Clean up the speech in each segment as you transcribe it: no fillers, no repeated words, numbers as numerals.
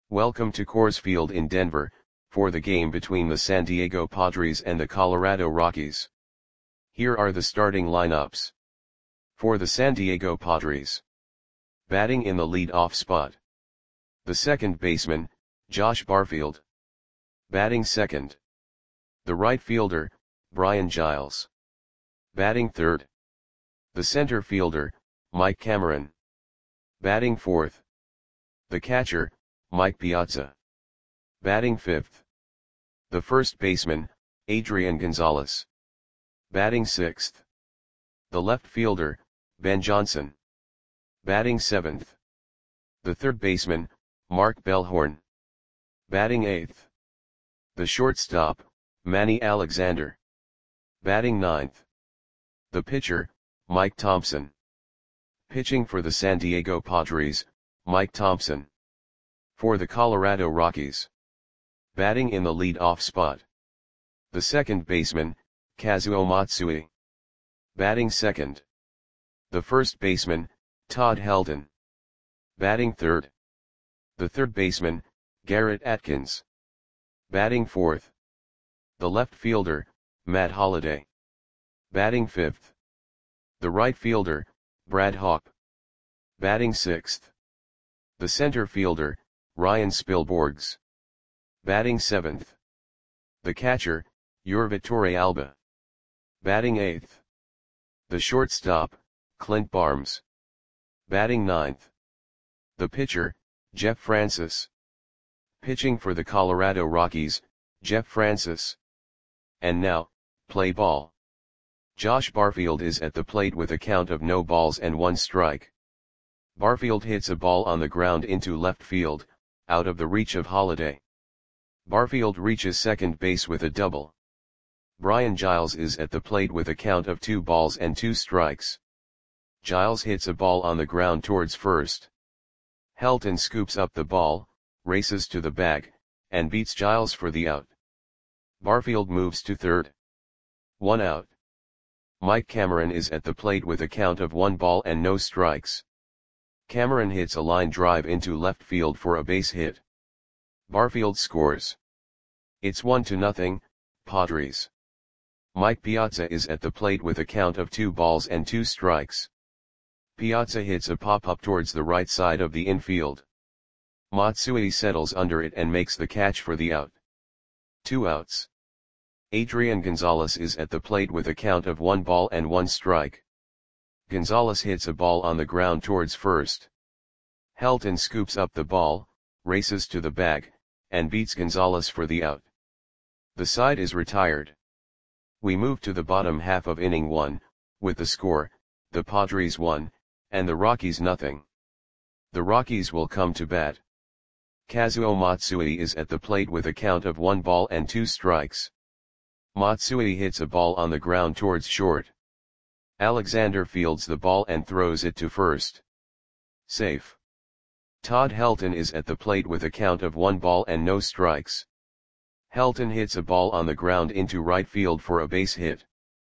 Welcome to Coors Field in Denver, for the game between the San Diego Padres and the Colorado Rockies. Here are the starting lineups. For the San Diego Padres. Batting in the lead-off spot. The second baseman, Josh Barfield. Batting second. The right fielder, Brian Giles. Batting third. The center fielder, Mike Cameron. Batting fourth. The catcher, Mike Piazza. Batting fifth. The first baseman, Adrian Gonzalez. Batting sixth. The left fielder, Ben Johnson. Batting seventh. The third baseman, Mark Bellhorn. Batting eighth. The shortstop, Manny Alexander. Batting ninth. The pitcher, Mike Thompson. Pitching for the San Diego Padres, Mike Thompson. For the Colorado Rockies. Batting in the lead-off spot. The second baseman, Kazuo Matsui. Batting second. The first baseman, Todd Helton. Batting third. The third baseman, Garrett Atkins. Batting fourth. The left fielder, Matt Holliday. Batting fifth. The right fielder, Brad Hawpe. Batting sixth. The center fielder, Ryan Spilborghs. Batting seventh. The catcher, Yurvi Torrealba. Batting eighth. The shortstop, Clint Barnes. Batting ninth. The pitcher, Jeff Francis. Pitching for the Colorado Rockies, Jeff Francis. And now, play ball. Josh Barfield is at the plate with a count of no balls and one strike. Barfield hits a ball on the ground into left field, out of the reach of Holliday. Barfield reaches second base with a double. Brian Giles is at the plate with a count of 2 balls and 2 strikes. Giles hits a ball on the ground towards first. Helton scoops up the ball, races to the bag, and beats Giles for the out. Barfield moves to third. 1 out. Mike Cameron is at the plate with a count of 1 ball and no strikes. Cameron hits a line drive into left field for a base hit. Barfield scores. It's 1-0, Padres. Mike Piazza is at the plate with a count of 2 balls and 2 strikes. Piazza hits a pop-up towards the right side of the infield. Matsui settles under it and makes the catch for the out. 2 outs. Adrian Gonzalez is at the plate with a count of 1 ball and 1 strike. Gonzalez hits a ball on the ground towards first. Helton scoops up the ball, races to the bag, and beats Gonzalez for the out. The side is retired. We move to the bottom half of inning 1, with the score, the Padres 1, and the Rockies 0. The Rockies will come to bat. Kazuo Matsui is at the plate with a count of 1 ball and 2 strikes. Matsui hits a ball on the ground towards short. Alexander fields the ball and throws it to first. Safe. Todd Helton is at the plate with a count of 1 ball and no strikes. Helton hits a ball on the ground into right field for a base hit.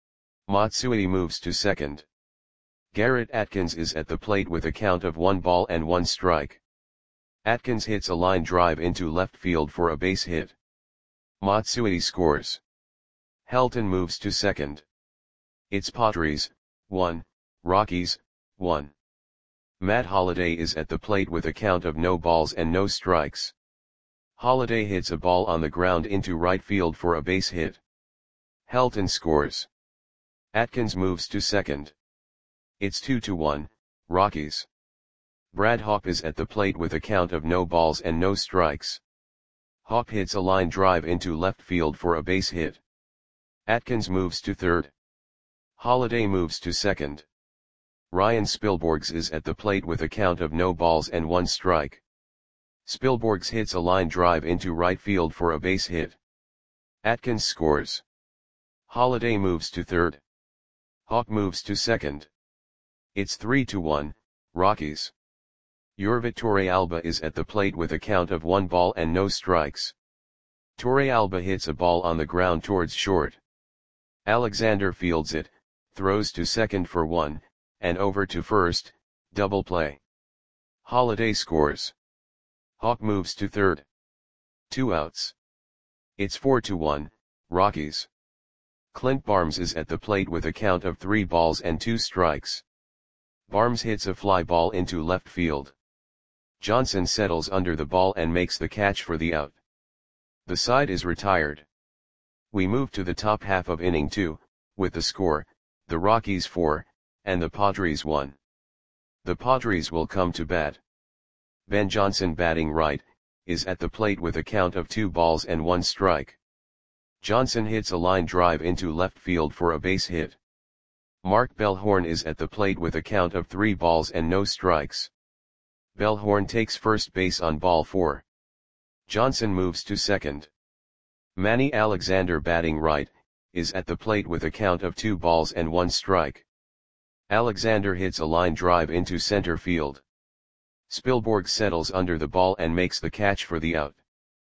Matsui moves to second. Garrett Atkins is at the plate with a count of 1 ball and 1 strike. Atkins hits a line drive into left field for a base hit. Matsui scores. Helton moves to second. It's Padres, 1, Rockies, 1. Matt Holliday is at the plate with a count of no balls and no strikes. Holliday hits a ball on the ground into right field for a base hit. Helton scores. Atkins moves to second. It's 2-1, Rockies. Brad Hawpe is at the plate with a count of no balls and no strikes. Hawpe hits a line drive into left field for a base hit. Atkins moves to third. Holliday moves to second. Ryan Spilborghs is at the plate with a count of no balls and 1 strike. Spilborghs hits a line drive into right field for a base hit. Atkins scores. Holliday moves to third. Hawpe moves to second. It's 3-1, Rockies. Yurvi Torrealba is at the plate with a count of 1 ball and no strikes. Torrealba hits a ball on the ground towards short. Alexander fields it, throws to second for 1, and over to first, double play. Holliday scores. Hawk moves to third. 2 outs. It's 4-1, Rockies. Clint Barnes is at the plate with a count of 3 balls and 2 strikes. Barnes hits a fly ball into left field. Johnson settles under the ball and makes the catch for the out. The side is retired. We move to the top half of inning 2, with the score, the Rockies 4, and the Padres 1. The Padres will come to bat. Ben Johnson, batting right, is at the plate with a count of 2 balls and 1 strike. Johnson hits a line drive into left field for a base hit. Mark Bellhorn is at the plate with a count of 3 balls and no strikes. Bellhorn takes first base on ball 4. Johnson moves to second. Manny Alexander, batting right, is at the plate with a count of 2 balls and 1 strike. Alexander hits a line drive into center field. Spielborg settles under the ball and makes the catch for the out.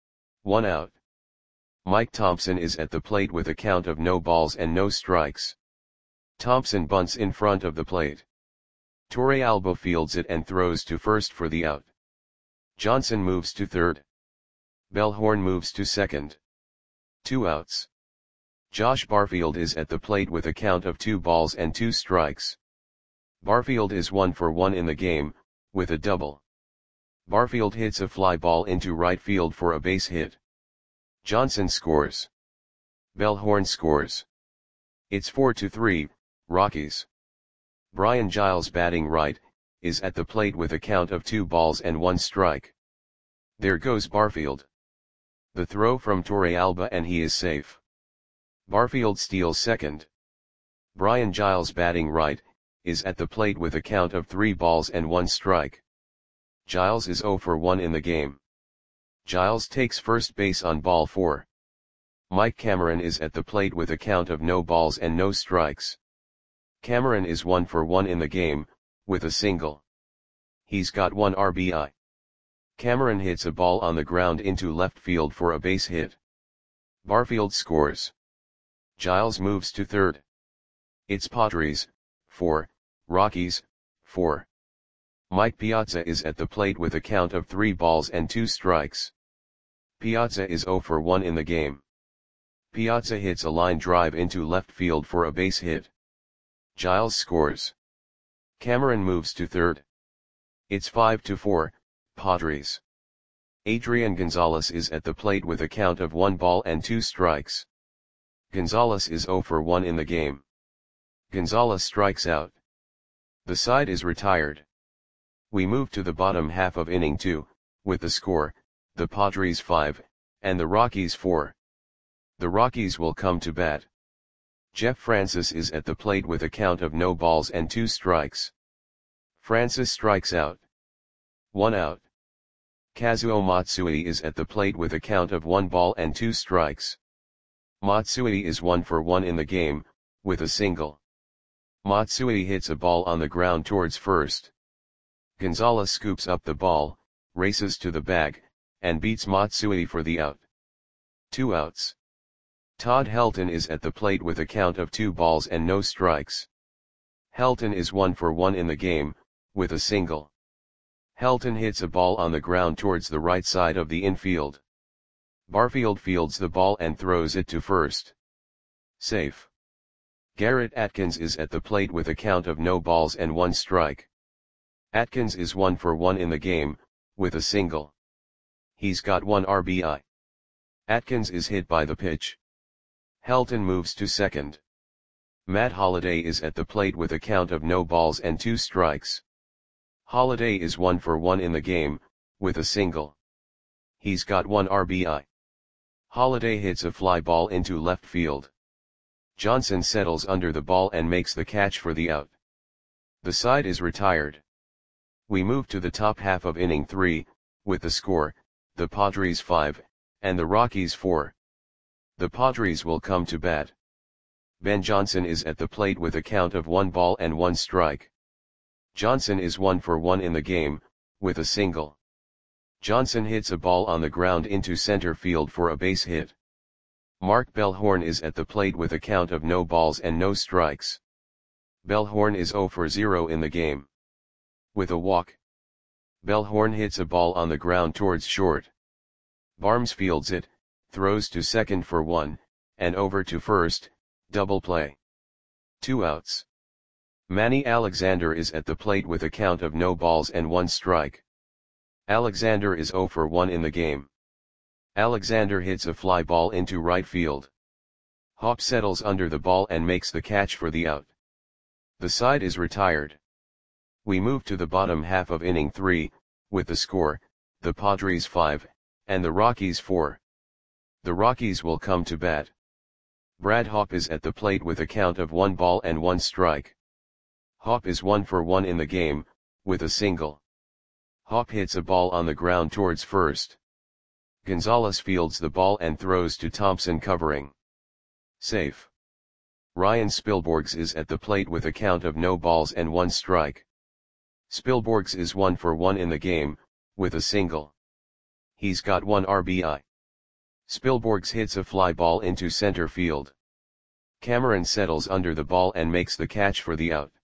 1 out. Mike Thompson is at the plate with a count of no balls and no strikes. Thompson bunts in front of the plate. Torrealba fields it and throws to first for the out. Johnson moves to third. Bellhorn moves to second. 2 outs. Josh Barfield is at the plate with a count of 2 balls and 2 strikes. Barfield is 1 for 1 in the game, with a double. Barfield hits a fly ball into right field for a base hit. Johnson scores. Bellhorn scores. It's 4-3, Rockies. Brian Giles, batting right, is at the plate with a count of 2 balls and 1 strike. There goes Barfield. The throw from Torrealba and he is safe. Barfield steals second. Brian Giles, batting right, is at the plate with a count of 3 balls and 1 strike. Giles is 0 for 1 in the game. Giles takes first base on ball 4. Mike Cameron is at the plate with a count of no balls and no strikes. Cameron is 1 for 1 in the game, with a single. He's got 1 RBI. Cameron hits a ball on the ground into left field for a base hit. Barfield scores. Giles moves to third. It's Padres 4, Rockies 4. Mike Piazza is at the plate with a count of 3 balls and 2 strikes. Piazza is 0 for 1 in the game. Piazza hits a line drive into left field for a base hit. Giles scores. Cameron moves to third. It's 5-4, Padres. Adrian Gonzalez is at the plate with a count of 1 ball and 2 strikes. Gonzalez is 0 for 1 in the game. Gonzalez strikes out. The side is retired. We move to the bottom half of inning 2, with the score, the Padres 5, and the Rockies 4. The Rockies will come to bat. Jeff Francis is at the plate with a count of no balls and 2 strikes. Francis strikes out. 1 out. Kazuo Matsui is at the plate with a count of 1 ball and 2 strikes. Matsui is 1 for 1 in the game, with a single. Matsui hits a ball on the ground towards first. Gonzalez scoops up the ball, races to the bag, and beats Matsui for the out. 2 outs. Todd Helton is at the plate with a count of 2 balls and no strikes. Helton is 1 for 1 in the game, with a single. Helton hits a ball on the ground towards the right side of the infield. Barfield fields the ball and throws it to first. Safe. Garrett Atkins is at the plate with a count of no balls and 1 strike. Atkins is 1 for 1 in the game, with a single. He's got 1 RBI. Atkins is hit by the pitch. Helton moves to second. Matt Holliday is at the plate with a count of no balls and 2 strikes. Holliday is 1 for 1 in the game, with a single. He's got 1 RBI. Holliday hits a fly ball into left field. Johnson settles under the ball and makes the catch for the out. The side is retired. We move to the top half of inning 3, with the score, the Padres 5, and the Rockies 4. The Padres will come to bat. Ben Johnson is at the plate with a count of 1 ball and 1 strike. Johnson is 1 for 1 in the game, with a single. Johnson hits a ball on the ground into center field for a base hit. Mark Bellhorn is at the plate with a count of no balls and no strikes. Bellhorn is 0 for 0 in the game, with a walk. Bellhorn hits a ball on the ground towards short. Barnes fields it, throws to second for 1, and over to first, double play. 2 outs. Manny Alexander is at the plate with a count of no balls and 1 strike. Alexander is 0 for 1 in the game. Alexander hits a fly ball into right field. Hop settles under the ball and makes the catch for the out. The side is retired. We move to the bottom half of inning 3, with the score, the Padres 5, and the Rockies 4. The Rockies will come to bat. Brad Hop is at the plate with a count of 1 ball and 1 strike. Hop is 1 for 1 in the game, with a single. Hop hits a ball on the ground towards first. Gonzalez fields the ball and throws to Thompson covering. Safe. Ryan Spilborghs is at the plate with a count of no balls and 1 strike. Spilborghs is 1 for 1 in the game, with a single. He's got 1 RBI. Spilborghs hits a fly ball into center field. Cameron settles under the ball and makes the catch for the out.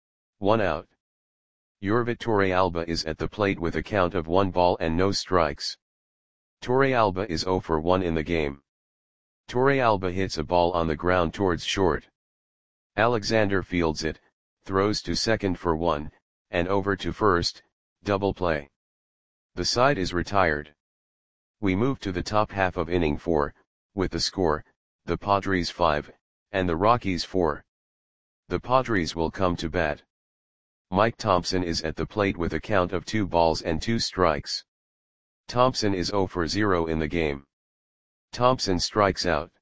1 out. Yorvit Torrealba is at the plate with a count of 1 ball and no strikes. Torrealba is 0 for 1 in the game. Torrealba hits a ball on the ground towards short. Alexander fields it, throws to second for 1, and over to first, double play. The side is retired. We move to the top half of inning 4, with the score, the Padres 5, and the Rockies 4. The Padres will come to bat. Mike Thompson is at the plate with a count of 2 balls and 2 strikes. Thompson is 0 for 0 in the game. Thompson strikes out.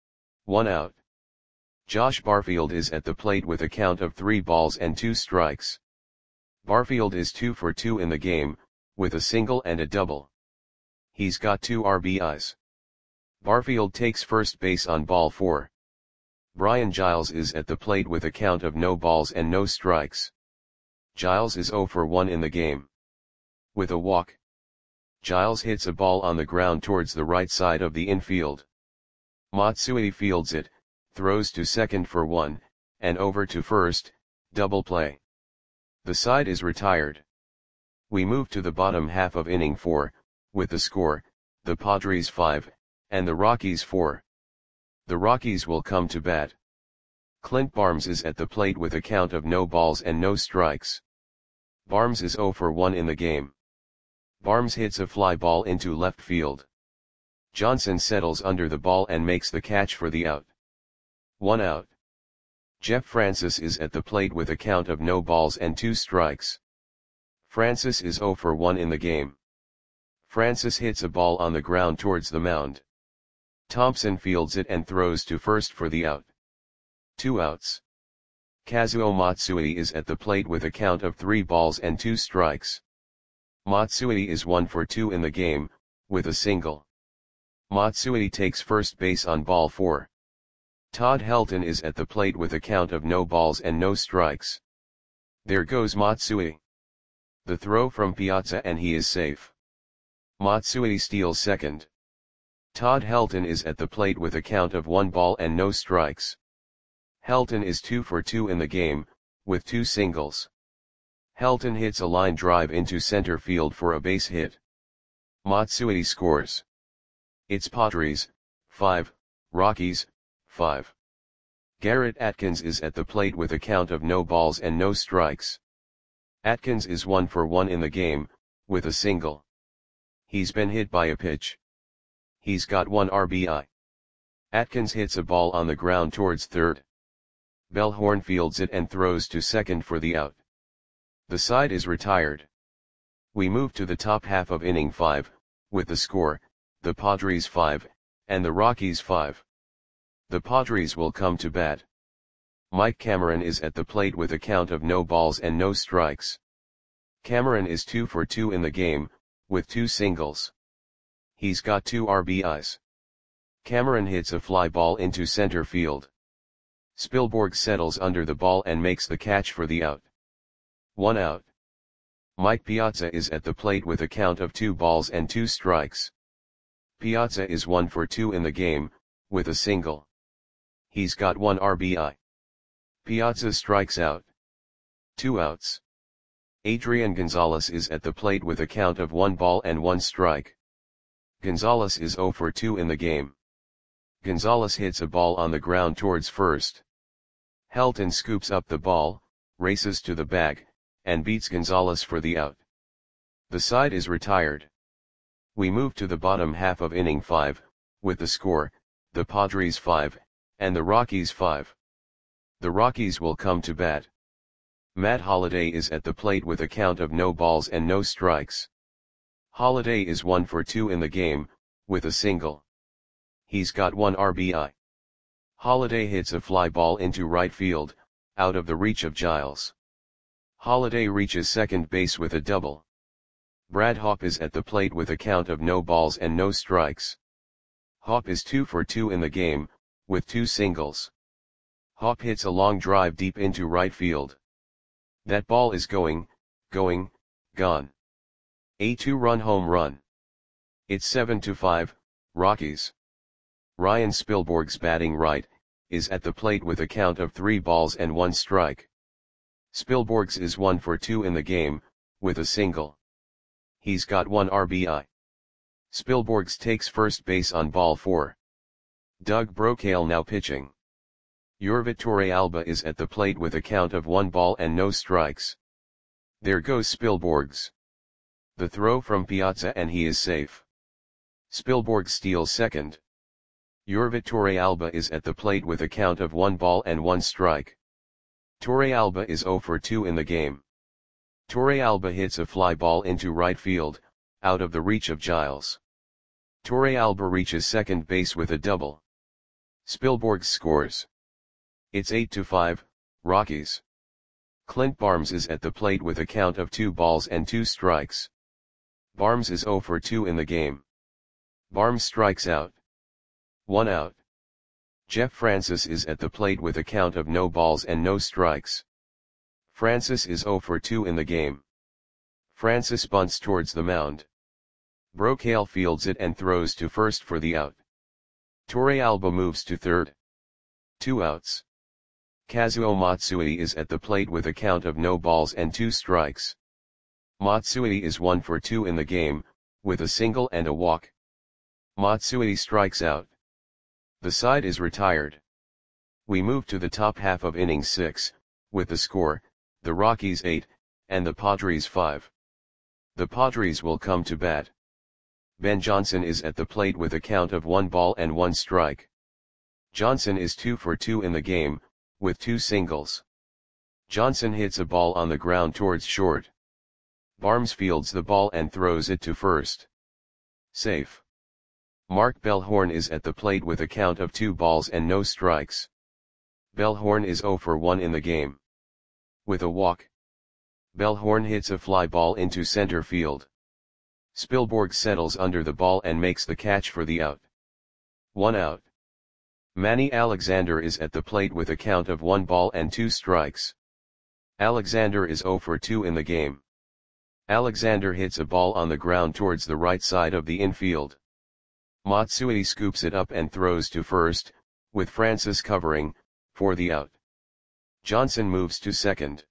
1 out. Josh Barfield is at the plate with a count of 3 balls and 2 strikes. Barfield is 2 for 2 in the game, with a single and a double. He's got 2 RBIs. Barfield takes first base on ball 4. Brian Giles is at the plate with a count of no balls and no strikes. Giles is 0 for 1 in the game. With a walk. Giles hits a ball on the ground towards the right side of the infield. Matsui fields it, throws to second for 1, and over to first, double play. The side is retired. We move to the bottom half of inning 4, with the score, the Padres 5, and the Rockies 4. The Rockies will come to bat. Clint Barnes is at the plate with a count of no balls and no strikes. Barnes is 0 for 1 in the game. Barnes hits a fly ball into left field. Johnson settles under the ball and makes the catch for the out. 1 out. Jeff Francis is at the plate with a count of no balls and 2 strikes. Francis is 0 for 1 in the game. Francis hits a ball on the ground towards the mound. Thompson fields it and throws to first for the out. 2 outs. Kazuo Matsui is at the plate with a count of 3 balls and 2 strikes. Matsui is 1 for 2 in the game, with a single. Matsui takes first base on ball 4. Todd Helton is at the plate with a count of no balls and no strikes. There goes Matsui. The throw from Piazza and he is safe. Matsui steals second. Todd Helton is at the plate with a count of 1 ball and no strikes. Helton is 2 for 2 in the game, with 2 singles. Helton hits a line drive into center field for a base hit. Matsui scores. It's Padres, 5, Rockies, 5. Garrett Atkins is at the plate with a count of no balls and no strikes. Atkins is 1 for 1 in the game, with a single. He's been hit by a pitch. He's got 1 RBI. Atkins hits a ball on the ground towards third. Bellhorn fields it and throws to second for the out. The side is retired. We move to the top half of inning 5, with the score, the Padres 5, and the Rockies 5. The Padres will come to bat. Mike Cameron is at the plate with a count of no balls and no strikes. Cameron is 2 for 2 in the game, with 2 singles. He's got 2 RBIs. Cameron hits a fly ball into center field. Spilborghs settles under the ball and makes the catch for the out. 1 out. Mike Piazza is at the plate with a count of 2 balls and 2 strikes. Piazza is 1 for 2 in the game, with a single. He's got 1 RBI. Piazza strikes out. 2 outs. Adrian Gonzalez is at the plate with a count of 1 ball and 1 strike. Gonzalez is 0 for 2 in the game. Gonzalez hits a ball on the ground towards first. Helton scoops up the ball, races to the bag, and beats Gonzalez for the out. The side is retired. We move to the bottom half of inning 5, with the score, the Padres 5, and the Rockies 5. The Rockies will come to bat. Matt Holliday is at the plate with a count of no balls and no strikes. Holliday is 1 for 2 in the game, with a single. He's got 1 RBI. Holliday hits a fly ball into right field, out of the reach of Giles. Holliday reaches second base with a double. Brad Hawpe is at the plate with a count of no balls and no strikes. Hawpe is 2 for 2 in the game, with 2 singles. Hawpe hits a long drive deep into right field. That ball is gone. A 2-run home run. It's 7-5, Rockies. Ryan Spilborghs, batting right, is at the plate with a count of 3 balls and 1 strike. Spilborghs is 1 for 2 in the game, with a single. He's got 1 RBI. Spilborghs takes first base on ball 4. Doug Brocail now pitching. Yorvit Torrealba is at the plate with a count of 1 ball and no strikes. There goes Spilborghs. The throw from Piazza and he is safe. Spilborghs steals second. Yorvit Torrealba is at the plate with a count of 1 ball and 1 strike. Torrealba is 0 for 2 in the game. Torrealba hits a fly ball into right field, out of the reach of Giles. Torrealba reaches second base with a double. Spilborghs scores. It's 8-5, Rockies. Clint Barnes is at the plate with a count of 2 balls and 2 strikes. Barnes is 0 for 2 in the game. Barnes strikes out. 1 out. Jeff Francis is at the plate with a count of no balls and no strikes. Francis is 0 for 2 in the game. Francis bunts towards the mound. Brocail fields it and throws to first for the out. Torrealba moves to third. 2 outs. Kazuo Matsui is at the plate with a count of no balls and 2 strikes. Matsui is 1 for 2 in the game, with a single and a walk. Matsui strikes out. The side is retired. We move to the top half of inning 6, with the score, the Rockies 8, and the Padres 5. The Padres will come to bat. Ben Johnson is at the plate with a count of 1 ball and 1 strike. Johnson is 2 for 2 in the game, with 2 singles. Johnson hits a ball on the ground towards short. Barnes fields the ball and throws it to first. Safe. Mark Bellhorn is at the plate with a count of 2 balls and no strikes. Bellhorn is 0 for 1 in the game. With a walk. Bellhorn hits a fly ball into center field. Spilborghs settles under the ball and makes the catch for the out. 1 out. Manny Alexander is at the plate with a count of 1 ball and 2 strikes. Alexander is 0 for 2 in the game. Alexander hits a ball on the ground towards the right side of the infield. Matsui scoops it up and throws to first, with Francis covering, for the out. Johnson moves to second.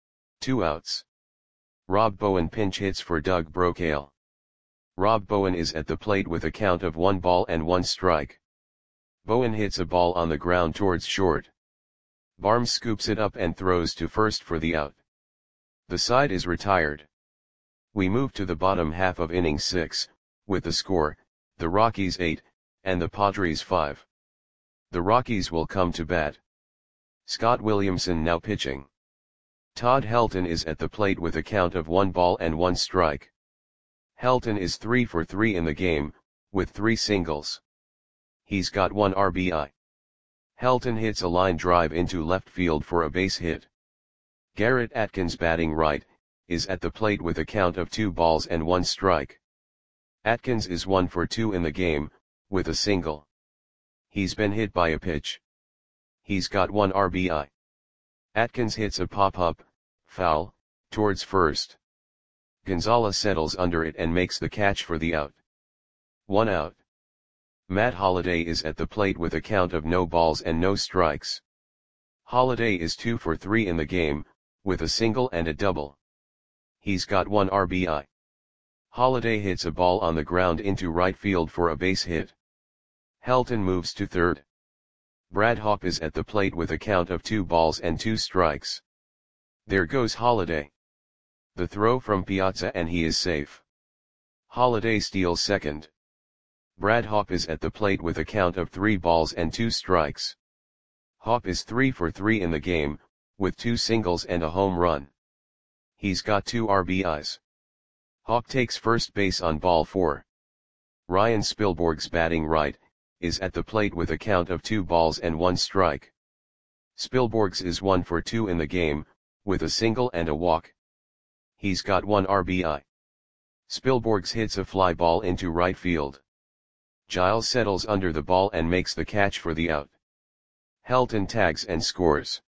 2 outs. Rob Bowen pinch hits for Doug Brocail. Rob Bowen is at the plate with a count of 1 ball and 1 strike. Bowen hits a ball on the ground towards short. Barnes scoops it up and throws to first for the out. The side is retired. We move to the bottom half of inning 6, with the score, the Rockies 8, and the Padres 5. The Rockies will come to bat. Scott Williamson now pitching. Todd Helton is at the plate with a count of 1 ball and 1 strike. Helton is 3 for 3 in the game, with 3 singles. He's got 1 RBI. Helton hits a line drive into left field for a base hit. Garrett Atkins, batting right, is at the plate with a count of 2 balls and 1 strike. Atkins is 1 for 2 in the game, with a single. He's been hit by a pitch. He's got 1 RBI. Atkins hits a pop-up, foul, towards first. Gonzalez settles under it and makes the catch for the out. 1 out. Matt Holliday is at the plate with a count of no balls and no strikes. Holliday is 2 for 3 in the game, with a single and a double. He's got 1 RBI. Holliday hits a ball on the ground into right field for a base hit. Helton moves to third. Brad Hawpe is at the plate with a count of 2 balls and 2 strikes. There goes Holliday. The throw from Piazza and he is safe. Holliday steals second. Brad Hawpe is at the plate with a count of 3 balls and 2 strikes. Hawpe is 3 for 3 in the game, with 2 singles and a home run. He's got 2 RBIs. Hawpe takes first base on ball 4. Ryan Spilborghs, batting right, is at the plate with a count of 2 balls and 1 strike. Spilborghs is 1 for 2 in the game, with a single and a walk. He's got 1 RBI. Spilborghs hits a fly ball into right field. Giles settles under the ball and makes the catch for the out. Helton tags and scores.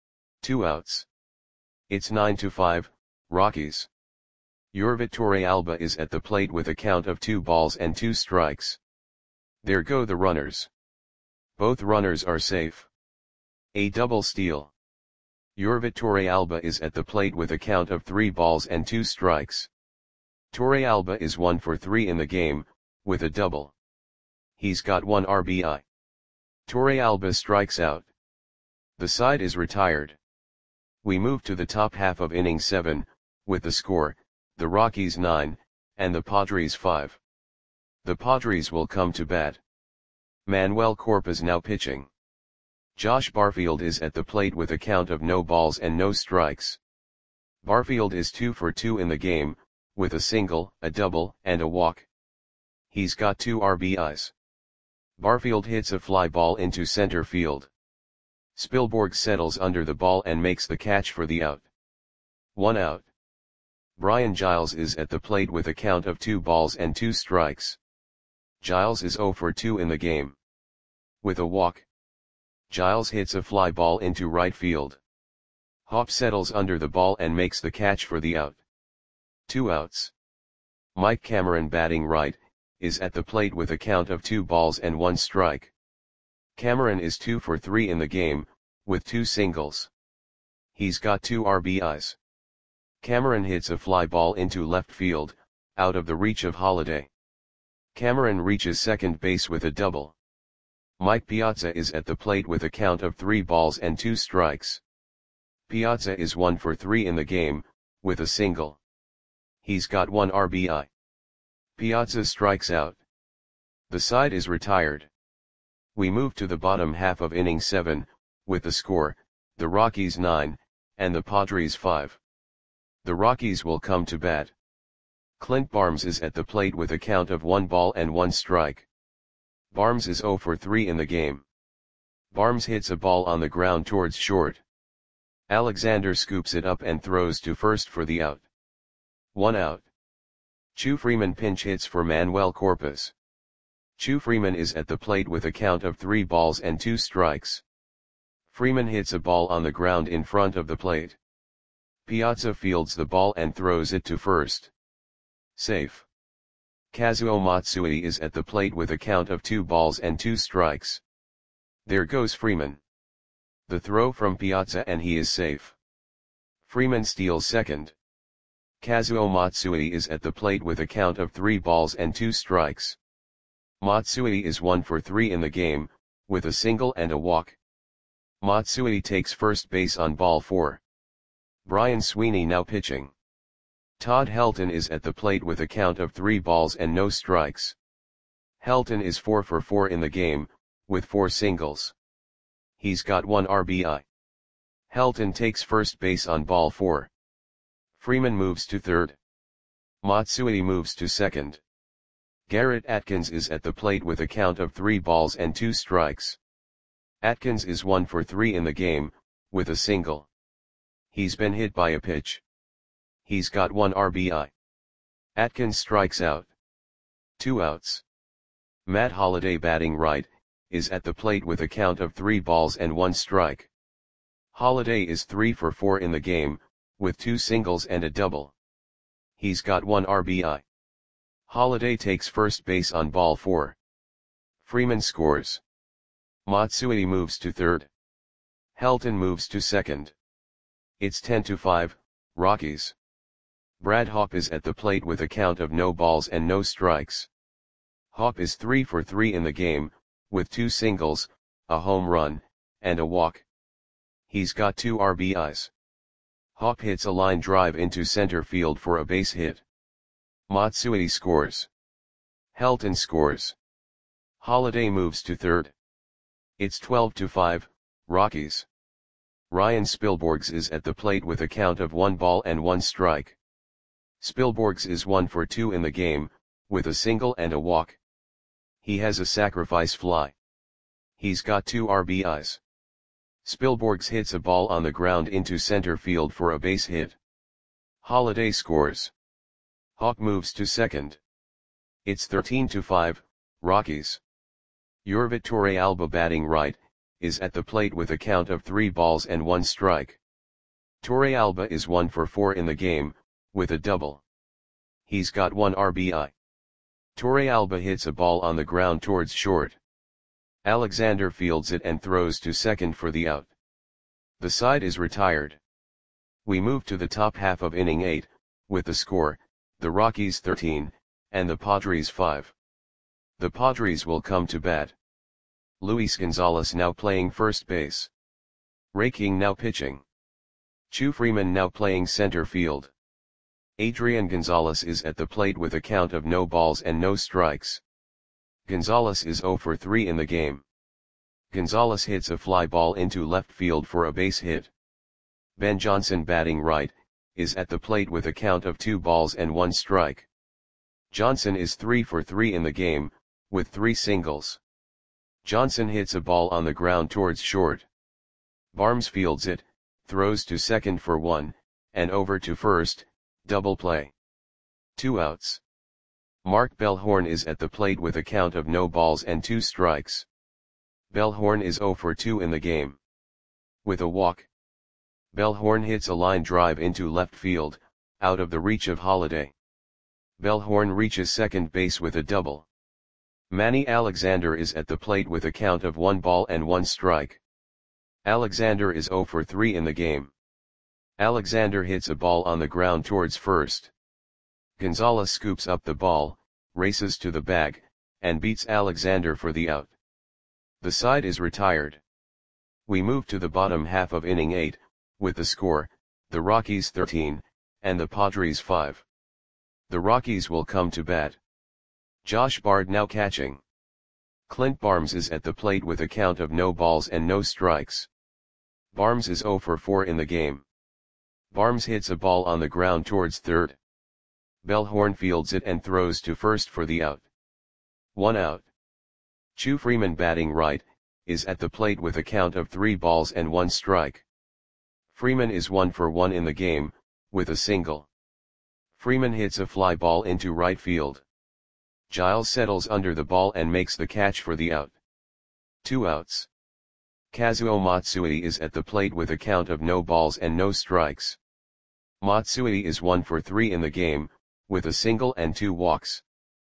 2 outs. It's 9-5, Rockies. Yorvit Torrealba is at the plate with a count of 2 balls and 2 strikes. There go the runners. Both runners are safe. A double steal. Yorvit Torrealba is at the plate with a count of 3 balls and 2 strikes. Torrealba is 1 for 3 in the game, with a double. He's got 1 RBI. Torrealba strikes out. The side is retired. We move to the top half of inning 7, with the score, the Rockies 9, and the Padres 5. The Padres will come to bat. Manuel Corpus now pitching. Josh Barfield is at the plate with a count of no balls and no strikes. Barfield is 2 for 2 in the game, with a single, a double, and a walk. He's got 2 RBIs. Barfield hits a fly ball into center field. Spilborghs settles under the ball and makes the catch for the out. 1 out. Brian Giles is at the plate with a count of 2 balls and 2 strikes. Giles is 0 for 2 in the game. With a walk. Giles hits a fly ball into right field. Hawpe settles under the ball and makes the catch for the out. 2 outs. Mike Cameron, batting right, is at the plate with a count of 2 balls and 1 strike. Cameron is 2 for 3 in the game, with 2 singles. He's got 2 RBIs. Cameron hits a fly ball into left field, out of the reach of Holliday. Cameron reaches second base with a double. Mike Piazza is at the plate with a count of 3 balls and 2 strikes. Piazza is 1 for 3 in the game, with a single. He's got 1 RBI. Piazza strikes out. The side is retired. We move to the bottom half of inning 7, with the score, the Rockies 9, and the Padres 5. The Rockies will come to bat. Clint Barnes is at the plate with a count of 1 ball and 1 strike. Barnes is 0 for 3 in the game. Barnes hits a ball on the ground towards short. Alexander scoops it up and throws to first for the out. 1 out. Chu Freeman pinch hits for Manuel Corpus. Chu Freeman is at the plate with a count of 3 balls and 2 strikes. Freeman hits a ball on the ground in front of the plate. Piazza fields the ball and throws it to first. Safe. Kazuo Matsui is at the plate with a count of 2 balls and 2 strikes. There goes Freeman. The throw from Piazza and he is safe. Freeman steals second. Kazuo Matsui is at the plate with a count of 3 balls and 2 strikes. Matsui is 1 for 3 in the game, with a single and a walk. Matsui takes first base on ball 4. Brian Sweeney now pitching. Todd Helton is at the plate with a count of 3 balls and no strikes. Helton is 4 for 4 in the game, with 4 singles. He's got 1 RBI. Helton takes first base on ball 4. Freeman moves to third. Matsui moves to second. Garrett Atkins is at the plate with a count of 3 balls and 2 strikes. Atkins is 1 for 3 in the game, with a single. He's been hit by a pitch. He's got 1 RBI. Atkins strikes out. 2 outs. Matt Holliday, batting right, is at the plate with a count of 3 balls and 1 strike. Holliday is 3 for 4 in the game, with 2 singles and a double. He's got 1 RBI. Holliday takes first base on ball 4. Freeman scores. Matsui moves to third. Helton moves to second. It's 10-5, Rockies. Brad Hawpe is at the plate with a count of no balls and no strikes. Hawpe is 3 for 3 in the game, with 2 singles, a home run, and a walk. He's got 2 RBIs. Hawpe hits a line drive into center field for a base hit. Matsui scores. Helton scores. Holliday moves to third. It's 12-5, Rockies. Ryan Spilborghs is at the plate with a count of 1 ball and 1 strike. Spilborghs is 1 for 2 in the game, with a single and a walk. He has a sacrifice fly. He's got 2 RBIs. Spilborghs hits a ball on the ground into center field for a base hit. Holliday scores. Hawpe moves to second. It's 13-5, Rockies. Yorvit Torrealba, batting right, is at the plate with a count of 3 balls and 1 strike. Torrealba is 1 for 4 in the game, with a double. He's got 1 RBI. Torrealba hits a ball on the ground towards short. Alexander fields it and throws to second for the out. The side is retired. We move to the top half of inning 8, with the score, the Rockies 13, and the Padres 5. The Padres will come to bat. Luis Gonzalez now playing first base. Ray King now pitching. Chu Freeman now playing center field. Adrian Gonzalez is at the plate with a count of no balls and no strikes. Gonzalez is 0 for 3 in the game. Gonzalez hits a fly ball into left field for a base hit. Ben Johnson, batting right, is at the plate with a count of 2 balls and 1 strike. Johnson is 3 for 3 in the game, with 3 singles. Johnson hits a ball on the ground towards short. Barnes fields it, throws to second for 1, and over to first, double play. 2 outs. Mark Bellhorn is at the plate with a count of no balls and 2 strikes. Bellhorn is 0 for 2 in the game. With a walk. Bellhorn hits a line drive into left field, out of the reach of Holliday. Bellhorn reaches second base with a double. Manny Alexander is at the plate with a count of 1 ball and 1 strike. Alexander is 0 for 3 in the game. Alexander hits a ball on the ground towards first. Gonzalez scoops up the ball, races to the bag, and beats Alexander for the out. The side is retired. We move to the bottom half of inning 8, with the score, the Rockies 13, and the Padres 5. The Rockies will come to bat. Josh Bard now catching. Clint Barnes is at the plate with a count of no balls and no strikes. Barnes is 0 for 4 in the game. Barnes hits a ball on the ground towards third. Bellhorn fields it and throws to first for the out. 1 out. Chu Freeman, batting right, is at the plate with a count of 3 balls and 1 strike. Freeman is 1 for 1 in the game, with a single. Freeman hits a fly ball into right field. Giles settles under the ball and makes the catch for the out. 2 outs. Kazuo Matsui is at the plate with a count of no balls and no strikes. Matsui is 1 for 3 in the game, with a single and 2 walks.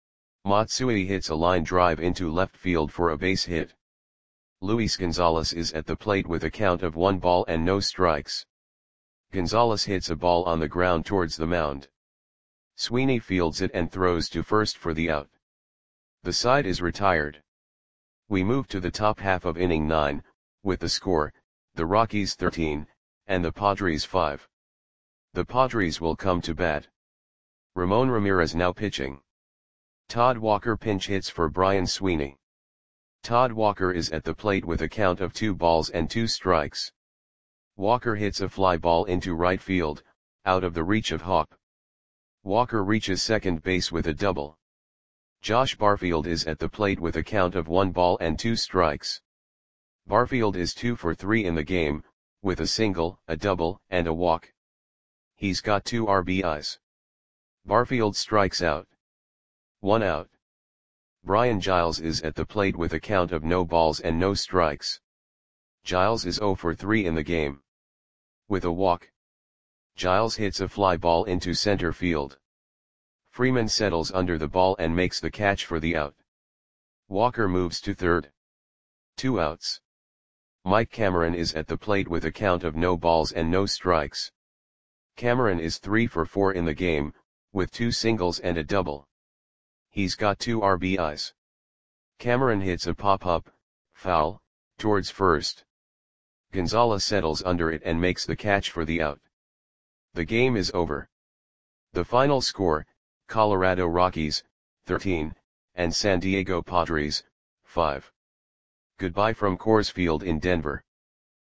Matsui hits a line drive into left field for a base hit. Luis Gonzalez is at the plate with a count of 1 ball and no strikes. Gonzalez hits a ball on the ground towards the mound. Sweeney fields it and throws to first for the out. The side is retired. We move to the top half of inning 9, with the score, the Rockies 13, and the Padres 5. The Padres will come to bat. Ramon Ramirez now pitching. Todd Walker pinch hits for Brian Sweeney. Todd Walker is at the plate with a count of 2 balls and 2 strikes. Walker hits a fly ball into right field, out of the reach of Hawpe. Walker reaches second base with a double. Josh Barfield is at the plate with a count of 1 ball and 2 strikes. Barfield is 2 for 3 in the game, with a single, a double, and a walk. He's got 2 RBIs. Barfield strikes out. 1 out. Brian Giles is at the plate with a count of no balls and no strikes. Giles is 0 for 3 in the game. With a walk. Giles hits a fly ball into center field. Freeman settles under the ball and makes the catch for the out. Walker moves to third. 2 outs. Mike Cameron is at the plate with a count of no balls and no strikes. Cameron is 3 for 4 in the game, with 2 singles and a double. He's got 2 RBIs. Cameron hits a pop-up, foul, towards first. Gonzalez settles under it and makes the catch for the out. The game is over. The final score, Colorado Rockies, 13, and San Diego Padres, 5. Goodbye from Coors Field in Denver.